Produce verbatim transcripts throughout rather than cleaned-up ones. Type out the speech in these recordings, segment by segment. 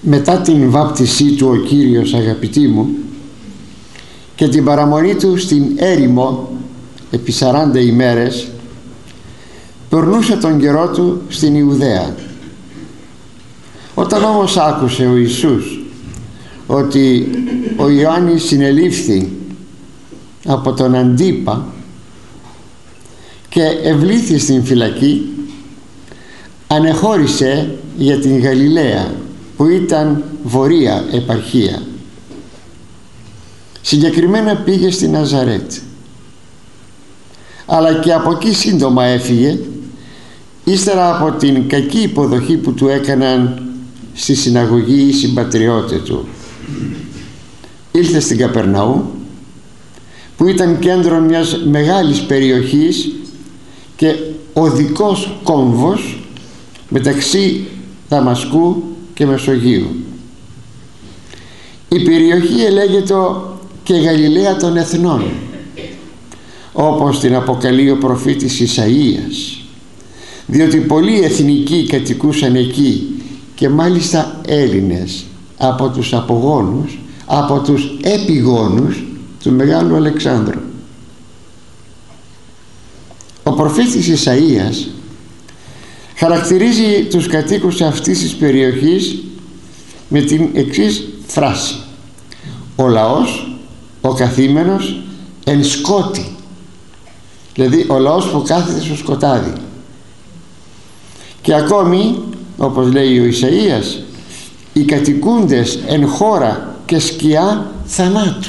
μετά την βάπτισή του ο Κύριος, αγαπητοί μου, και την παραμονή του στην έρημο επί σαράντα ημέρες, περνούσε τον καιρό του στην Ιουδαία. Όταν όμως άκουσε ο Ιησούς ότι ο Ιωάννης συνελήφθη από τον Αντίπα και ευλήθη στην φυλακή, ανεχώρησε για την Γαλιλαία, που ήταν βορεία επαρχία. Συγκεκριμένα πήγε στη Ναζαρέτ, αλλά και από εκεί σύντομα έφυγε, ύστερα από την κακή υποδοχή που του έκαναν στη συναγωγή οι συμπατριώτες του. Ήλθε στην Καπερναού, που ήταν κέντρο μιας μεγάλης περιοχής και οδικός κόμβος μεταξύ Δαμασκού και Μεσογείου. Η περιοχή ελέγεται και Γαλιλαία των Εθνών, όπως την αποκαλεί ο προφήτης Ισαΐας, διότι πολλοί εθνικοί κατοικούσαν εκεί, και μάλιστα Έλληνες από τους απογόνους, από τους επιγόνους του Μεγάλου Αλεξάνδρου. Ο προφήτης Ισαΐας χαρακτηρίζει τους κατοίκους αυτής της περιοχής με την εξής φράση: ο λαός, ο καθήμενος εν σκότη, δηλαδή ο λαός που κάθεται στο σκοτάδι. Και ακόμη, όπως λέει ο Ισαΐας, οι κατοικούντες εν χώρα και σκιά θανάτου.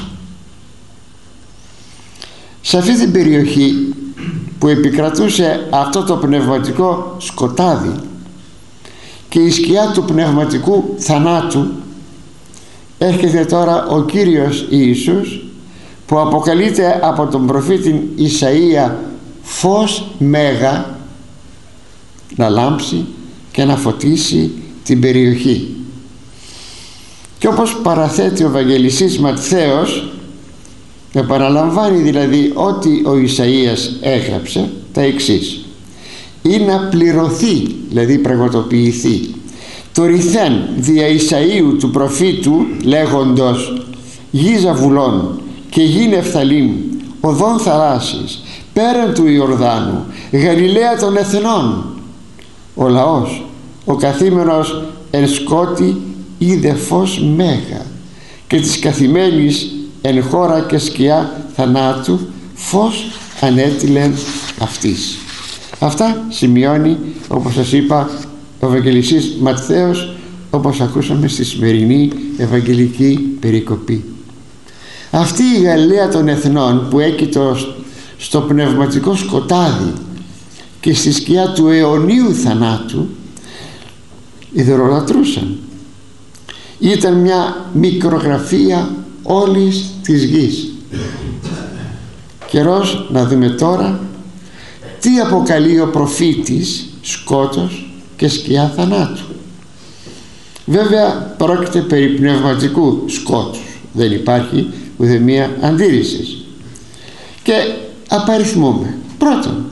Σε αυτή την περιοχή που επικρατούσε αυτό το πνευματικό σκοτάδι και η σκιά του πνευματικού θανάτου, έρχεται τώρα ο Κύριος Ιησούς, που αποκαλείται από τον προφήτη Ισαΐα φως μέγα, να λάμψει και να φωτίσει την περιοχή. Και όπως παραθέτει ο Ευαγγελιστής Ματθαίος, επαναλαμβάνει δηλαδή ότι ο Ισαΐας έγραψε τα εξής: ή να πληρωθεί, δηλαδή πραγματοποιηθεί, το ρηθέν δια Ισαΐου του προφήτου λέγοντος, γη Ζαβουλών και γη Νεφθαλήμ, οδόν θαλάσσης, πέραν του Ιορδάνου, Γαλιλαία των Εθνών. Ο λαός, ο καθήμενος εν σκότη, είδε φως μέγα, και της καθημένης εν χώρα και σκιά θανάτου φως ανέτειλεν αυτής. Αυτά σημειώνει, όπως σας είπα, ο Ευαγγελιστής Ματθαίος, όπως ακούσαμε στη σημερινή Ευαγγελική περικοπή. Αυτή η Γαλιλαία των Εθνών, που έκειτο στο πνευματικό σκοτάδι και στη σκιά του αιωνίου θανάτου, ιδωλολατρούσαν. Ήταν μια μικρογραφία όλης της γης. Καιρός να δούμε τώρα τι αποκαλεί ο προφήτης σκότος και σκιά θανάτου. Βέβαια πρόκειται περί πνευματικού σκότους, δεν υπάρχει ουδέμια αντίρρηση. Και απαριθμούμε. Πρώτον,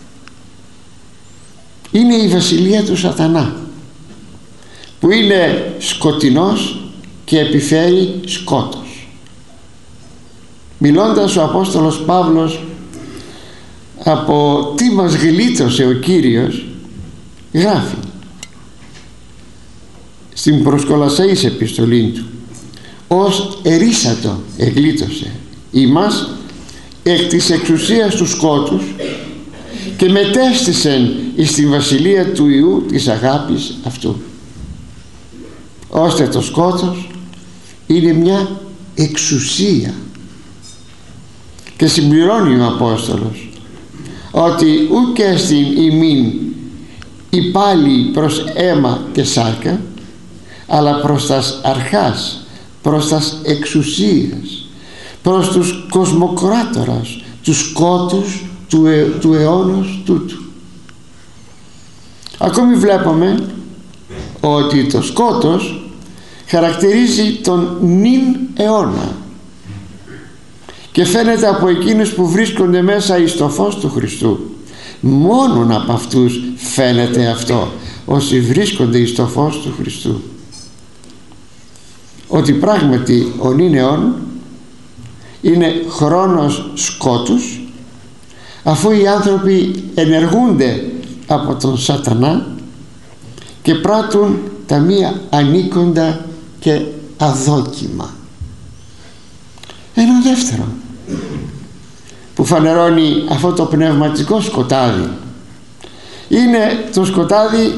είναι η βασιλεία του Σατανά, που είναι σκοτεινός και επιφέρει σκότος. Μιλώντας ο Απόστολος Παύλος από τι μας γλίτωσε ο Κύριος, γράφει στην προς Κολασσαείς επιστολή του: ως ερίσατο εγλίτωσε ημάς εκ της εξουσίας του σκότους και μετέστησεν εις την βασιλεία του Υιού της αγάπης αυτού. Ώστε το σκότος είναι μια εξουσία. Και συμπληρώνει ο Απόστολος ότι ούκε στην ημίν υπάλληλοι προς αίμα και σάρκα, αλλά προς τας αρχάς, προς τας εξουσίας, προς τους κοσμοκράτορας, τους σκότους του, ε, του αιώνος τούτου. Ακόμη βλέπουμε ότι το σκότος χαρακτηρίζει τον νυν αιώνα και φαίνεται από εκείνους που βρίσκονται μέσα εις το φως του Χριστού. Μόνον από αυτούς φαίνεται αυτό, όσοι βρίσκονται εις το φως του Χριστού. ότι πράγματι ο νηνεών είναι χρόνος σκότους, αφού οι άνθρωποι ενεργούνται από τον σατανά και πράττουν τα μία ανήκοντα και αδόκιμα. Ένα δεύτερο που φανερώνει αυτό το πνευματικό σκοτάδι είναι το σκοτάδι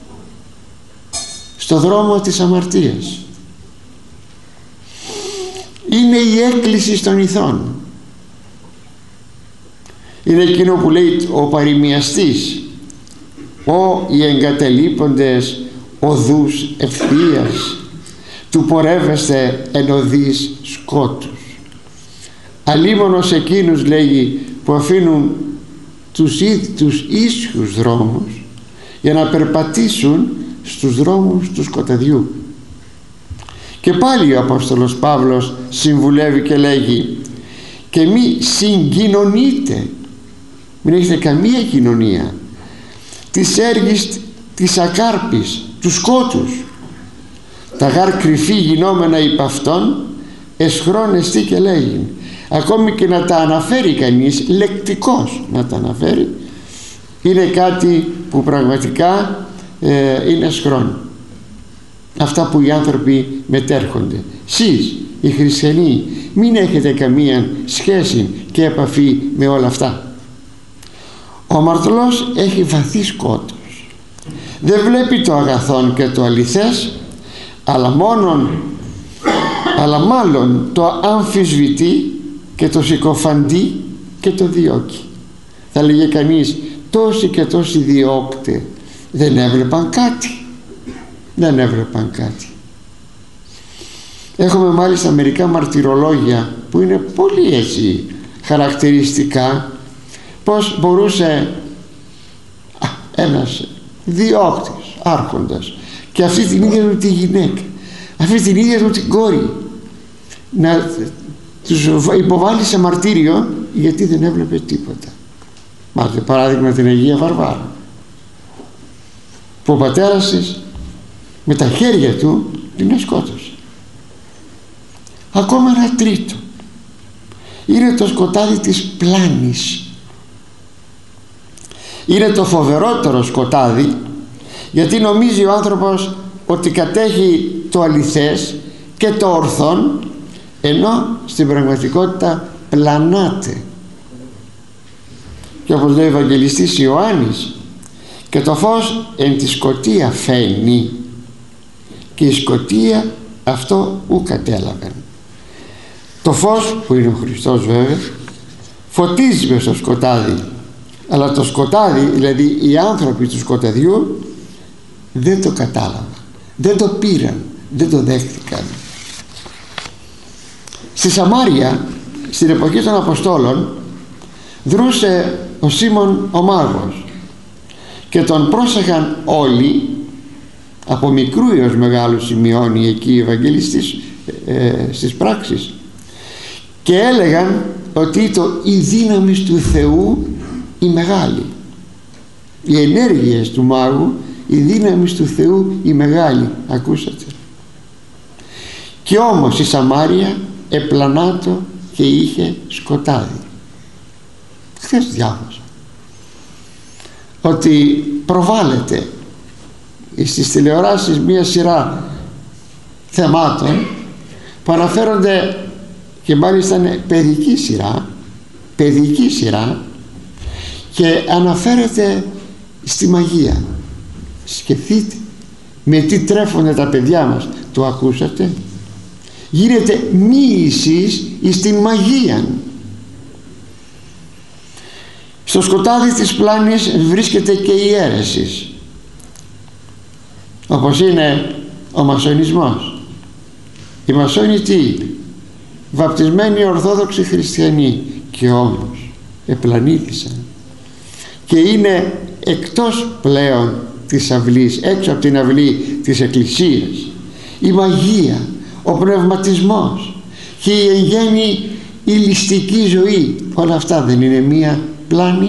στο δρόμο της αμαρτίας. Είναι η έκκληση των ηθών. Είναι εκείνο που λέει ο παροιμιαστής: «Ω οι εγκαταλείποντες οδούς ευθείας, του πορεύεστε εν οδείς σκότους». Αλίμονος εκείνους, λέγει, που αφήνουν τους, τους ίσιους δρόμους για να περπατήσουν στους δρόμους του σκοταδιού. Και πάλι ο Απόστολος Παύλος συμβουλεύει και λέγει: «Και μη συγκοινωνείτε», μην έχετε καμία κοινωνία, «της έργης της ακάρπης, του σκότους, τα γάρ κρυφή γινόμενα υπ' αυτόν, εσχρόνεστη», και λέγει. Ακόμη και να τα αναφέρει κανείς, λεκτικός να τα αναφέρει, είναι κάτι που πραγματικά ε, είναι σχρόν. Αυτά που οι άνθρωποι μετέρχονται. Σεις οι χριστιανοί μην έχετε καμία σχέση και επαφή με όλα αυτά. Ο αμαρτωλός έχει βαθύ σκότος. Δεν βλέπει το αγαθόν και το αληθές, αλλά μόνον αλλά μάλλον το αμφισβητεί και το συκοφαντεί και το διώκει. Θα λέγε κανείς, τόσοι και τόσοι διώκτε δεν έβλεπαν κάτι. Δεν έβλεπαν κάτι. Έχουμε μάλιστα μερικά μαρτυρολόγια που είναι πολύ έτσι χαρακτηριστικά, πως μπορούσε α, ένας διώκτης, άρχοντας, και αυτή την ίδια του τη γυναίκα, αυτή την ίδια του την κόρη, να τους υποβάλει σε μαρτύριο γιατί δεν έβλεπε τίποτα. Μάλιστα παράδειγμα την Αγία Βαρβάρα, που ο πατέρας της με τα χέρια του την σκότωσε. Ακόμα ένα τρίτο είναι το σκοτάδι της πλάνης. Είναι το φοβερότερο σκοτάδι, γιατί νομίζει ο άνθρωπος ότι κατέχει το αληθές και το ορθόν, ενώ στην πραγματικότητα πλανάται. Και όπως λέει ο Ευαγγελιστής Ιωάννης, και το φως εν τη σκοτία φαίνει, και η σκοτία αυτό ου κατέλαβεν. Το φως, που είναι ο Χριστός βέβαια, φωτίζει μες στο σκοτάδι, αλλά το σκοτάδι, δηλαδή οι άνθρωποι του σκοταδιού, δεν το κατάλαβαν, δεν το πήραν, δεν το δέχτηκαν. Στη Σαμάρια, στην εποχή των Αποστόλων, δρούσε ο Σίμων ο Μάγος και τον πρόσεχαν όλοι, από μικρού έως μεγάλου σημειώνει εκεί ο Ευαγγελιστής ε, στις πράξεις, και έλεγαν ότι το η δύναμη του Θεού η μεγάλη, οι ενέργειες του Μάγου, η δύναμη του Θεού η μεγάλη. Ακούσατε? Και όμως η Σαμάρια επλανάτο και είχε σκοτάδι. Χθες διάβασα ότι προβάλλεται στις τηλεοράσεις μία σειρά θεμάτων που αναφέρονται, και μάλιστα είναι παιδική σειρά, παιδική σειρά, και αναφέρεται στη μαγεία. Σκεφτείτε με τι τρέφονται τα παιδιά μας. Το ακούσατε? Γίνεται μοίησης εις την μαγεία. Στο σκοτάδι της πλάνης βρίσκεται και η αίρεση, όπως είναι ο μασονισμός. Οι μασόνοι τι? Βαπτισμένοι ορθόδοξοι χριστιανοί, και όμως επλανήθησαν και είναι εκτός πλέον της αυλής, έξω από την αυλή της Εκκλησίας. Η μαγεία, ο πνευματισμός και η εν γέννη η ληστική ζωή, όλα αυτά δεν είναι μία πλάνη?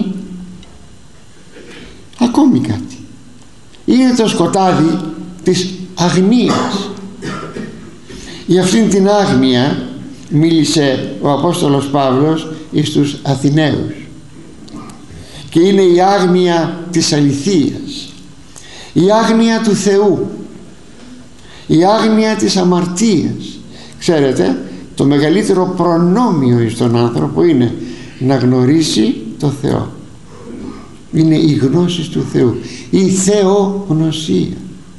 Ακόμη κάτι, είναι το σκοτάδι της αγνίας. Για αυτήν την άγνοια μίλησε ο Απόστολος Παύλος εις τους Αθηναίους, και είναι η άγνοια της αληθείας, η άγνοια του Θεού, η άγνοια της αμαρτίας. Ξέρετε, το μεγαλύτερο προνόμιο εις τον άνθρωπο είναι να γνωρίσει το Θεό. Είναι η γνώση του Θεού, η θεογνωσία.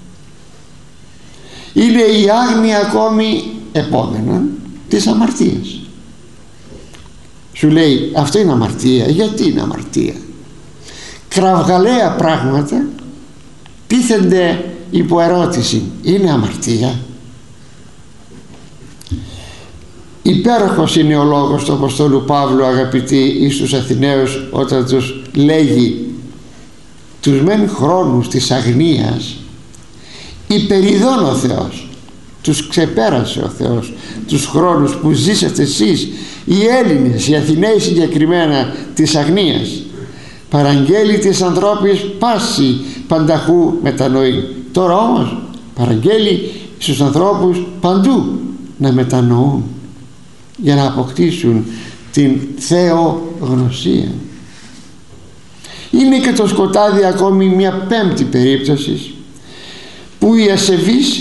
Είναι η άγνοια ακόμη επόμενα της αμαρτίας. Σου λέει αυτό είναι αμαρτία. Γιατί είναι αμαρτία? Κραυγαλαία πράγματα τίθενται υπό ερώτηση. Είναι αμαρτία? Υπέροχος είναι ο λόγος του Αποστόλου Παύλου, αγαπητοί, εις τους Αθηναίους, όταν τους λέγει τους μεν χρόνους της αγνίας υπεριδών ο Θεός, τους ξεπέρασε ο Θεός, τους χρόνους που ζήσατε εσείς οι Έλληνες, οι Αθηναίοι συγκεκριμένα, της αγνίας. Παραγγέλει της ανθρώπης πάση πανταχού μετανοεί. Τώρα όμως παραγγέλει στους ανθρώπους παντού να μετανοούν για να αποκτήσουν την θεογνωσία. Είναι και το σκοτάδι ακόμη μια πέμπτη περίπτωση που οι ασεβείς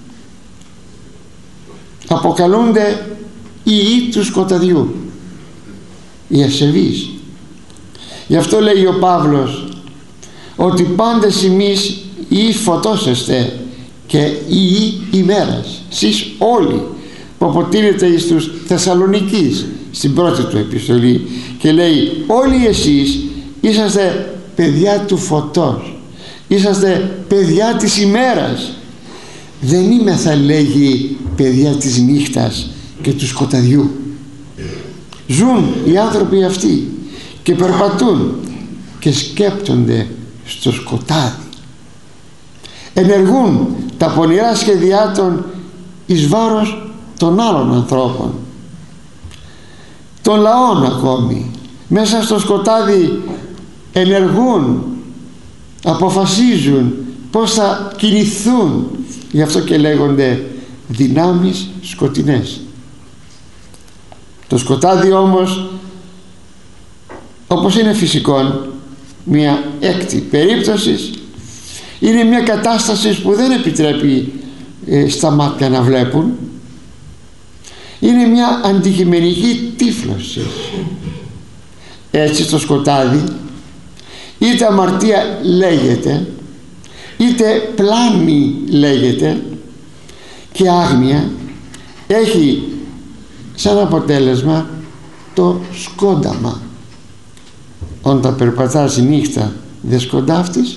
αποκαλούνται οι ιοί του σκοταδιού, οι ασεβείς. Γι' αυτό λέει ο Παύλος ότι πάντες εμείς ιοί φωτόσεστε και ιοί ημέρας, σεις όλοι, που αποτείνεται εις τους Θεσσαλονικείς στην πρώτη του επιστολή, και λέει όλοι εσείς είσαστε παιδιά του φωτός, είσαστε παιδιά της ημέρας. Δεν είμαι, θα λέγει, παιδιά της νύχτας και του σκοταδιού. Ζουν οι άνθρωποι αυτοί και περπατούν και σκέπτονται στο σκοτάδι. Ενεργούν τα πονηρά σχέδιά των εις βάρος των άλλων ανθρώπων, των λαών ακόμη. Μέσα στο σκοτάδι ενεργούν, αποφασίζουν πώς θα κινηθούν. Γι' αυτό και λέγονται δυνάμεις σκοτεινές. Το σκοτάδι όμως, όπως είναι φυσικόν, μια έκτη περίπτωση, είναι μια κατάσταση που δεν επιτρέπει ε, στα μάτια να βλέπουν. Είναι μια αντικειμενική τύφλωση. Έτσι το σκοτάδι είτε αμαρτία λέγεται, είτε πλάνη λέγεται, και άγνοια έχει σαν αποτέλεσμα το σκόνταμα. Όταν περπατάς νύχτα δεν σκοντάφτεις?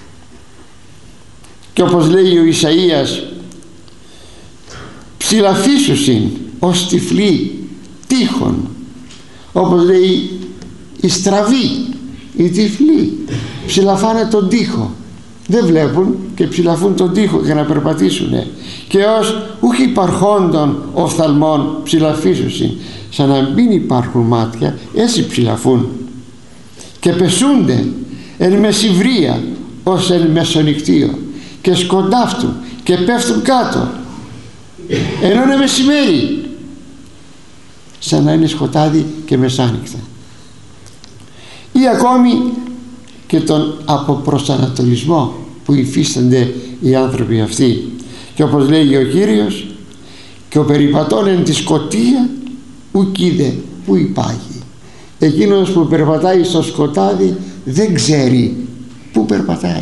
Και όπως λέει ο Ισαΐας, ψηλαφίσουσιν ως τυφλή τείχων. Όπως λέει οι στραβοί, οι τυφλοί ψηλαφάνε τον τοίχο, δεν βλέπουν και ψηλαφούν τον τοίχο για να περπατήσουνε. Και ως ούχ υπαρχόντων οφθαλμών ψηλαφίσουσιν, σαν να μην υπάρχουν μάτια, έτσι ψηλαφούν και πεσούνται εν μεσηβρία ως εν μεσονυχτίο, και σκοντάφτουν και πέφτουν κάτω ενώ είναι μεσημέρι, σαν να είναι σκοτάδι και μεσάνυχτα. Ή ακόμη και τον αποπροσανατολισμό που υφίστανται οι άνθρωποι αυτοί. Και όπως λέει ο Κύριος, και ο περιπατών εν τη σκοτία ουκ είδε που υπάγει. Εκείνος που περπατάει στο σκοτάδι δεν ξέρει που περπατάει.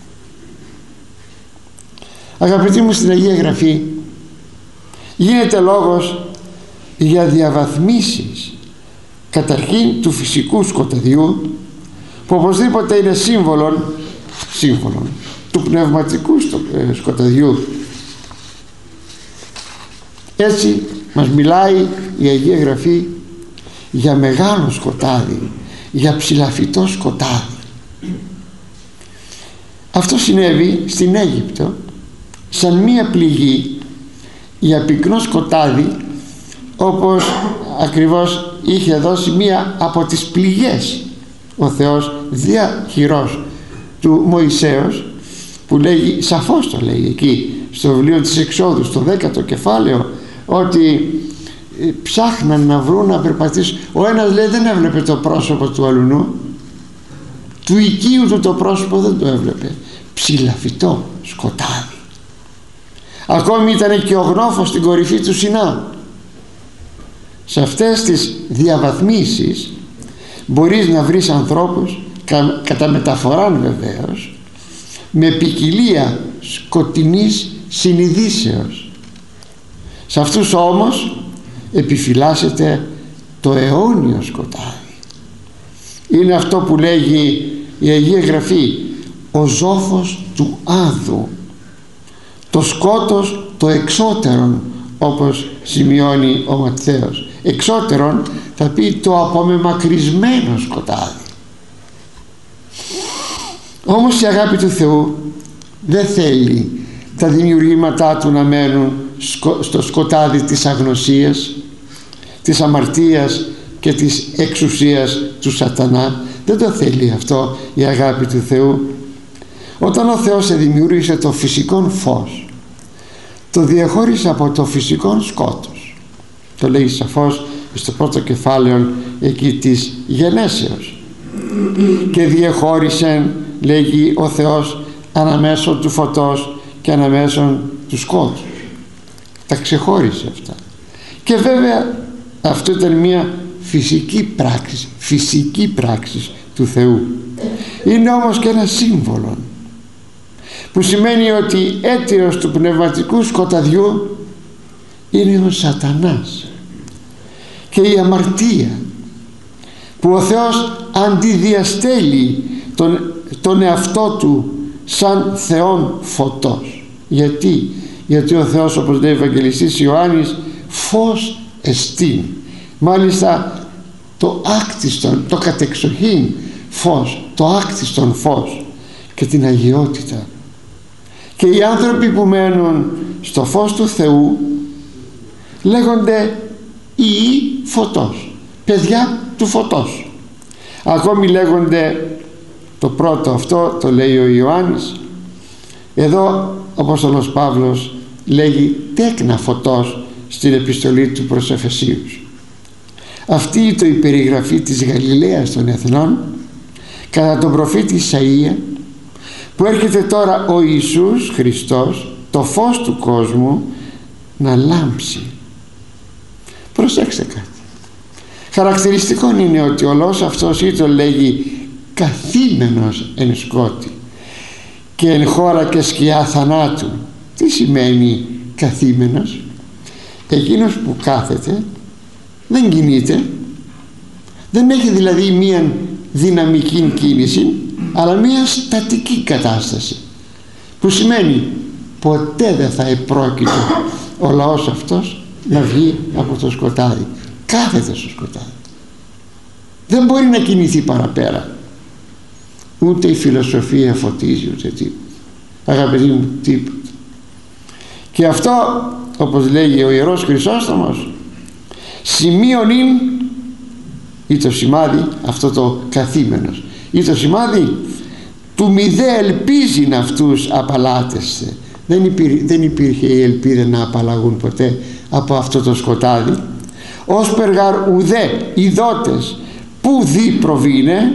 Αγαπητοί μου, στην Αγία Γραφή γίνεται λόγος για διαβαθμίσεις, καταρχήν του φυσικού σκοταδιού, που οπωσδήποτε είναι σύμβολον, σύμβολον του πνευματικού σκοταδιού. Έτσι μας μιλάει η Αγία Γραφή για μεγάλο σκοτάδι, για ψηλαφιτό σκοτάδι. Αυτό συνέβη στην Αίγυπτο σαν μία πληγή για πυκνό σκοτάδι, όπως ακριβώς είχε δώσει μία από τις πληγές ο Θεός δια χειρός του Μωυσέως, που λέγει, σαφώς το λέει εκεί στο βιβλίο της Εξόδου στο δέκατο κεφάλαιο ότι ψάχναν να βρουν να περπατήσουν. Ο ένας λέει δεν έβλεπε το πρόσωπο του αλουνού, του οικείου του το πρόσωπο δεν το έβλεπε, ψηλαφιτό σκοτάδι. Ακόμη ήταν και ο γνώφος στην κορυφή του Σινά. Σε αυτές τις διαβαθμίσεις μπορείς να βρεις ανθρώπους, κα, κατά μεταφοράν βεβαίως, με ποικιλία σκοτεινής συνειδήσεως. Σε αυτούς όμως επιφυλάσσεται το αιώνιο σκοτάδι. Είναι αυτό που λέγει η Αγία Γραφή, ο ζόφος του άδου, το σκότος το εξώτερον, όπως σημειώνει ο Ματθαίος. Εξώτερον θα πει το απομεμακρυσμένο σκοτάδι. Όμως η αγάπη του Θεού δεν θέλει τα δημιουργήματά του να μένουν στο σκοτάδι της αγνωσίας, της αμαρτίας και της εξουσίας του σατανά. Δεν το θέλει αυτό η αγάπη του Θεού. Όταν ο Θεός δημιούργησε το φυσικό φως, το διαχώρισε από το φυσικό σκότος. Το λέει σαφώς στο πρώτο κεφάλαιο εκεί της γενέσεως. Και διαχώρισε, λέγει ο Θεός, αναμέσω του φωτός και αναμέσω του σκότους. Τα ξεχώρισε αυτά. Και βέβαια αυτό ήταν μια φυσική πράξη, φυσική πράξη του Θεού. Είναι όμως και ένα σύμβολο, που σημαίνει ότι αίτιος του πνευματικού σκοταδιού είναι ο σατανάς και η αμαρτία, που ο Θεός αντιδιαστέλει τον, τον εαυτό του σαν Θεόν φωτός. Γιατί? Γιατί ο Θεός, όπως λέει ο Ευαγγελιστής Ιωάννης, φως εστίν. Μάλιστα το άκτιστον, το κατεξοχήν φως, το άκτιστον φως και την αγιότητα. Και οι άνθρωποι που μένουν στο φως του Θεού λέγονται ιοί φωτός, παιδιά του φωτός. Ακόμη λέγονται, το πρώτο αυτό το λέει ο Ιωάννης, εδώ ο Απόστολος Παύλος λέγει τέκνα φωτός στην επιστολή του προς Εφεσίους. Αυτή το η περιγραφή της Γαλιλαίας των εθνών κατά τον προφήτη Ισαΐα, που έρχεται τώρα ο Ιησούς Χριστός, το φως του κόσμου, να λάμψει. Προσέξτε κάτι. Χαρακτηριστικό είναι ότι ο λόγος αυτός ή το λέγει καθήμενος εν σκότη και εν χώρα και σκιά θανάτου. Τι σημαίνει καθήμενος? Εκείνος που κάθεται, δεν κινείται, δεν έχει δηλαδή μία δυναμική κίνηση, αλλά μία στατική κατάσταση, που σημαίνει ποτέ δεν θα επρόκειτο ο λαός αυτός να βγει από το σκοτάδι. Κάθεται στο σκοτάδι, δεν μπορεί να κινηθεί παραπέρα. Ούτε η φιλοσοφία φωτίζει, ούτε τίποτα, αγαπητοί μου, τίποτα. Και αυτό, όπως λέγει ο Ιερός Χρυσόστομος, σημείον ειν, ή το σημάδι, αυτό το καθήμενος, ή το σημάδι του μη δε ελπίζει να αυτούς απαλλάτεστε. Δεν, υπήρ, δεν υπήρχε η ελπίδα να απαλλαγούν ποτέ από αυτό το σκοτάδι. Ως περγάρ ουδέ ειδότες που δι προβήνε,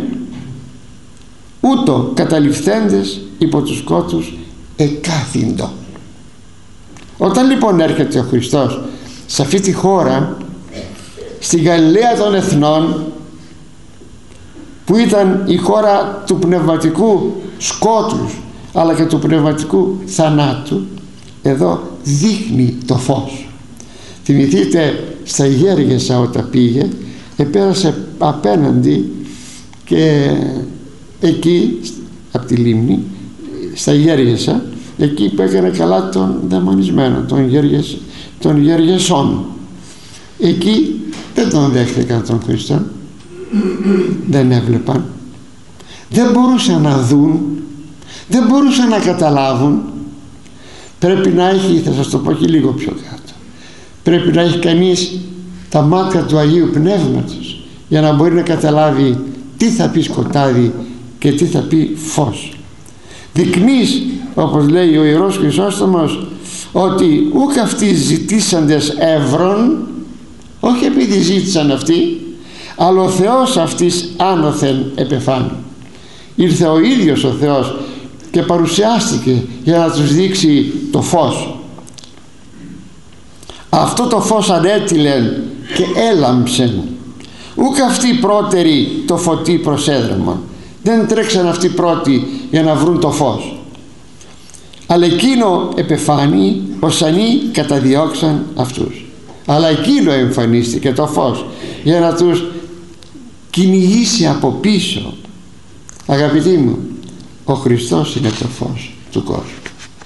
ούτω καταληφθέντες υπό τους σκότους εκάθυντο. Όταν λοιπόν έρχεται ο Χριστός σε αυτή τη χώρα, στην Γαλιλαία των εθνών, που ήταν η χώρα του πνευματικού σκότους αλλά και του πνευματικού θανάτου, εδώ δείχνει το φως. Θυμηθείτε στα Γέργεσσα όταν πήγε, επέρασε απέναντι και εκεί από τη λίμνη, στα Γέργεσσα, εκεί που έκανε καλά τον δαιμονισμένο, τον, Γέργεσ, τον Γεργεσόν. Εκεί δεν τον δέχτηκαν τον Χριστό, δεν έβλεπαν, δεν μπορούσαν να δουν, δεν μπορούσαν να καταλάβουν. Πρέπει να έχει, θα σας το πω και λίγο πιο κάτω, πρέπει να έχει κανείς τα μάτια του Αγίου Πνεύματος για να μπορεί να καταλάβει τι θα πει σκοτάδι και τι θα πει φως. Δεικνύεις, όπως λέει ο Ιερός Χρυσόστομος, ότι ούκ αυτοί ζητήσαντες εύρων, όχι επειδή ζήτησαν αυτοί, αλλά ο Θεός αυτής άνωθεν επεφάνει. Ήρθε ο ίδιος ο Θεός και παρουσιάστηκε για να τους δείξει το φως. Αυτό το φως ανέτειλεν και έλαμψεν. Ούκ αυτοί πρώτεροι το φωτί προσέδρεμον. Δεν τρέξαν αυτοί πρώτοι για να βρουν το φως, αλλά εκείνο επεφάνει οσανοί καταδιώξαν αυτούς. Αλλά εκείνο εμφανίστηκε το φως για να τους κυνηγήσει από πίσω. Αγαπητοί μου, ο Χριστός είναι το φως του κόσμου.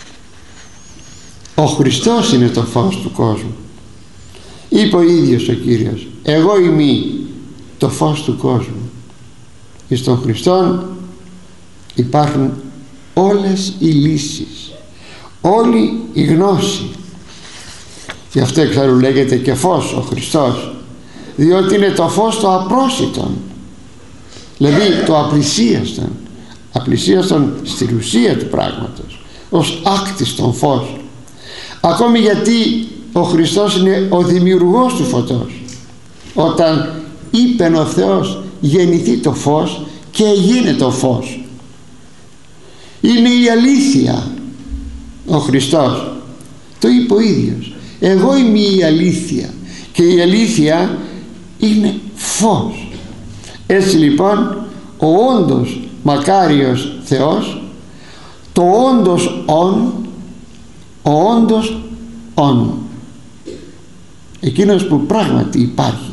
Ο Χριστός είναι το φως του κόσμου. Είπε ο ίδιος ο Κύριος, εγώ είμαι το φως του κόσμου. Εις τον Χριστόν υπάρχουν όλες οι λύσεις, όλη η γνώση. Γι' αυτό εξάλλου λέγεται και φως ο Χριστός, διότι είναι το φως το απρόσιτον, δηλαδή το απλησίαστον, απλησίαστον στην ουσία του πράγματος, ως άκτιστον φως. Ακόμη γιατί ο Χριστός είναι ο δημιουργός του φωτός. Όταν είπεν ο Θεός γεννηθεί το φως και έγινε το φως. Είναι η αλήθεια ο Χριστός. Το είπε ο ίδιος, εγώ είμαι η αλήθεια και η αλήθεια είναι φως. Έτσι λοιπόν ο όντως μακάριος Θεός, το όντως ον, ο όντως ον, εκείνος που πράγματι υπάρχει,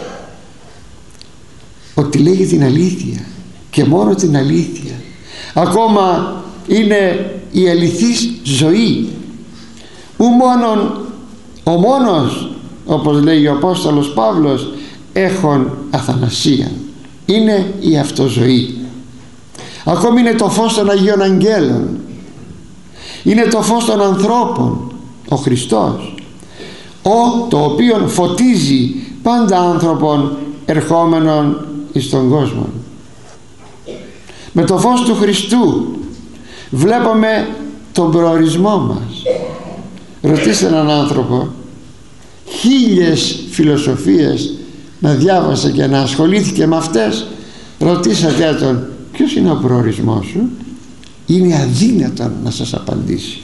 ότι λέγει την αλήθεια και μόνο την αλήθεια, ακόμα είναι η αληθής ζωή, ου μόνον ο μόνος, όπως λέει ο Απόστολος Παύλος, έχων αθανασία, είναι η αυτοζωή. Ακόμη είναι το φως των Αγίων Αγγέλων, είναι το φως των ανθρώπων, ο Χριστός, ο το οποίον φωτίζει πάντα άνθρωπον ερχόμενων εις τον κόσμο. Με το φως του Χριστού βλέπουμε τον προορισμό μας. Ρωτήστε έναν άνθρωπο, χίλιες φιλοσοφίες να διάβασε και να ασχολήθηκε με αυτές, ρωτήσατε τον ποιος είναι ο προορισμός σου, είναι αδύνατον να σας απαντήσει.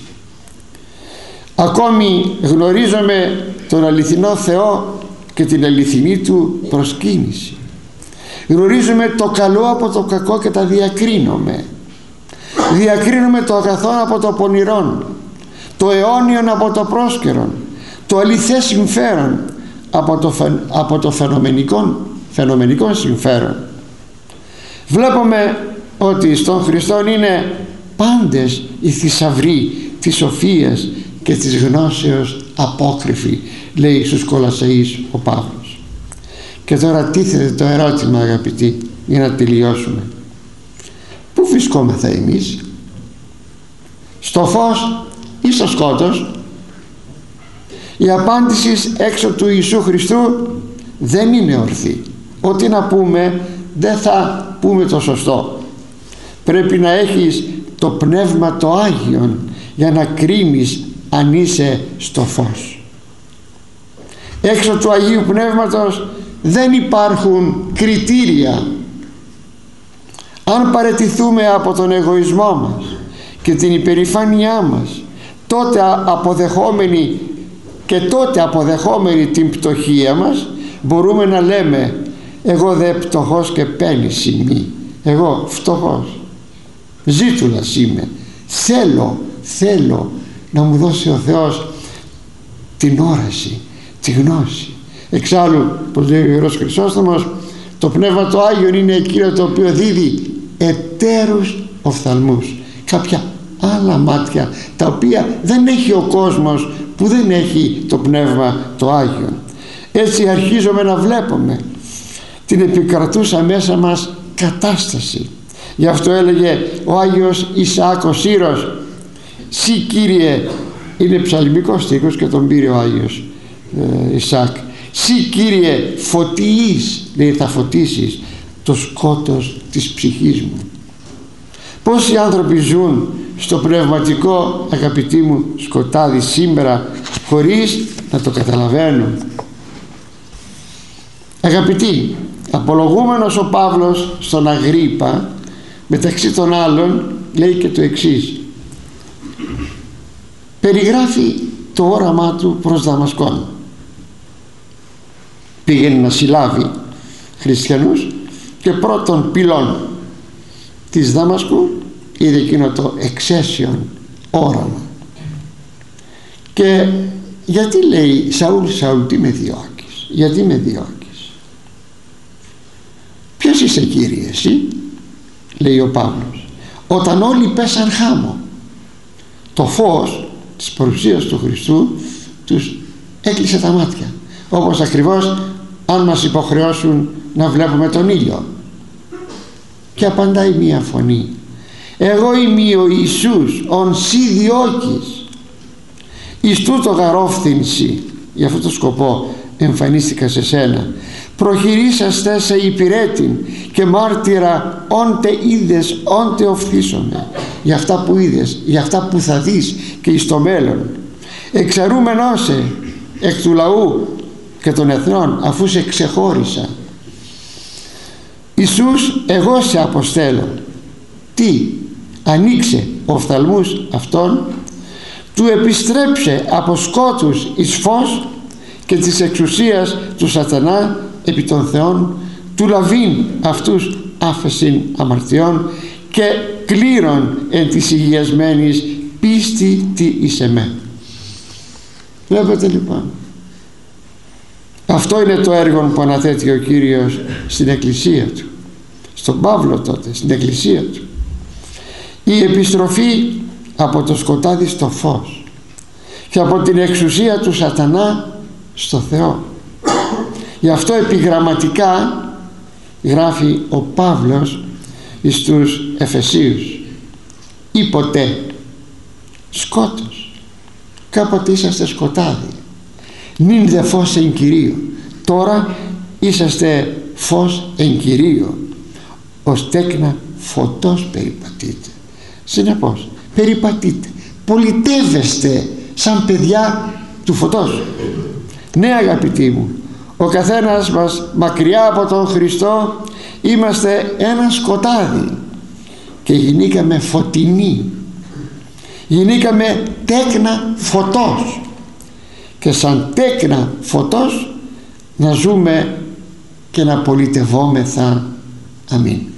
Ακόμη γνωρίζουμε τον αληθινό Θεό και την αληθινή του προσκύνηση. Γνωρίζουμε το καλό από το κακό και τα διακρίνουμε. Διακρίνουμε το αγαθόν από το πονηρόν, το αιώνιον από το πρόσκαιρον, το αληθές συμφέρον από το, φαι, από το φαινομενικό, φαινομενικό συμφέρον. Βλέπουμε ότι στον Χριστόν είναι πάντες οι θησαυροί της σοφίας και της γνώσεως απόκριφοι, λέει στους Κολασσαείς ο Παύλος. Και τώρα τίθεται το ερώτημα, αγαπητοί, για να τελειώσουμε. Πού βρισκόμεθα εμείς, στο φως ή στο σκότος? Η απάντηση έξω του Ιησού Χριστού δεν είναι ορθή. Ό,τι να πούμε δεν θα πούμε το σωστό. Πρέπει να έχεις το Πνεύμα το Άγιον για να κρίνεις αν είσαι στο φως. Έξω του Αγίου Πνεύματος δεν υπάρχουν κριτήρια. Αν παραιτηθούμε από τον εγωισμό μας και την υπερηφάνειά μας, τότε αποδεχόμενοι και τότε αποδεχόμενοι την πτωχία μας, μπορούμε να λέμε, εγώ δε πτωχός και πέλης ημί, εγώ φτωχός, ζήτουλας είμαι, θέλω θέλω να μου δώσει ο Θεός την όραση, τη γνώση. Εξάλλου, όπως λέει ο Ιερός Χρυσόστομος, το Πνεύμα το Άγιον είναι εκείνο το οποίο δίδει εταίρους οφθαλμούς, κάποια άλλα μάτια τα οποία δεν έχει ο κόσμος που δεν έχει το Πνεύμα το Άγιον. Έτσι αρχίζουμε να βλέπουμε την επικρατούσα μέσα μας κατάσταση. Γι' αυτό έλεγε ο Άγιος Ισαάκ ο Σύρος, «Συ Κύριε», είναι ψαλμικός στίχος και τον πήρε ο Άγιος ε, Ισαάκ, «Συ Κύριε φωτιείς», λέει, θα φωτίσεις το σκότος της ψυχής μου. Πόσοι άνθρωποι ζουν στο πνευματικό, αγαπητοί μου, σκοτάδι σήμερα χωρίς να το καταλαβαίνουν. Αγαπητοί, απολογούμενος ο Παύλος στον Αγρίππα μεταξύ των άλλων λέει και το εξής. Περιγράφει το όραμά του προς Δαμασκόν. Πήγαινε να συλλάβει χριστιανούς και πρώτον πυλών της Δαμασκού είδε εκείνο το εξαίσιον όραμα. Και γιατί λέει Σαούλ, Σαούλ, τι με διώκεις, γιατί με διώκεις, ποιος είσαι Κύριε εσύ? Λέει ο Παύλος, όταν όλοι πέσαν χάμω, το φως της παρουσίας του Χριστού τους έκλεισε τα μάτια, όπως ακριβώς αν μας υποχρεώσουν να βλέπουμε τον ήλιο. Και απαντάει μία φωνή, εγώ είμαι ο Ιησούς ον σύ διώκεις, εις τούτο γαρόφθηνσι, για αυτό το σκοπό εμφανίστηκα σε σένα, προχειρήσαστε σε υπηρέτην και μάρτυρα όντε είδες όντε οφθήσομαι, για αυτά που είδες, για αυτά που θα δεις και εις το μέλλον. Εξαρούμενός σε εκ του λαού και των εθνών, αφού σε ξεχώρισα. Ιησούς, εγώ σε αποστέλω. Τι? Ανοίξε οφθαλμούς αυτών, του επιστρέψε από σκότους εις φως και της εξουσίας του σατανά επί των θεών, του λαβήν αυτούς άφεσιν αμαρτιών και κλήρων εν της υγιασμένης πίστη τι εις εμέ. Βλέπετε λοιπόν, αυτό είναι το έργο που αναθέτει ο Κύριος στην Εκκλησία του, στον Παύλο τότε, στην Εκκλησία του. Η επιστροφή από το σκοτάδι στο φως και από την εξουσία του σατανά στο Θεό. Γι' αυτό επιγραμματικά γράφει ο Παύλος εις τους Εφεσίους, ή ποτέ σκότος, κάποτε είσαστε σκοτάδι, νυν δε φως εν Κυρίω, τώρα είσαστε φως εν Κυρίω, ως τέκνα φωτός περιπατείτε. Συνεπώς περιπατείτε, πολιτεύεστε σαν παιδιά του φωτός. Ναι αγαπητοί μου, ο καθένας μας μακριά από τον Χριστό είμαστε ένα σκοτάδι και γινήκαμε φωτεινοί, γινήκαμε τέκνα φωτός, και σαν τέκνα φωτός να ζούμε και να πολιτευόμεθα. Αμήν.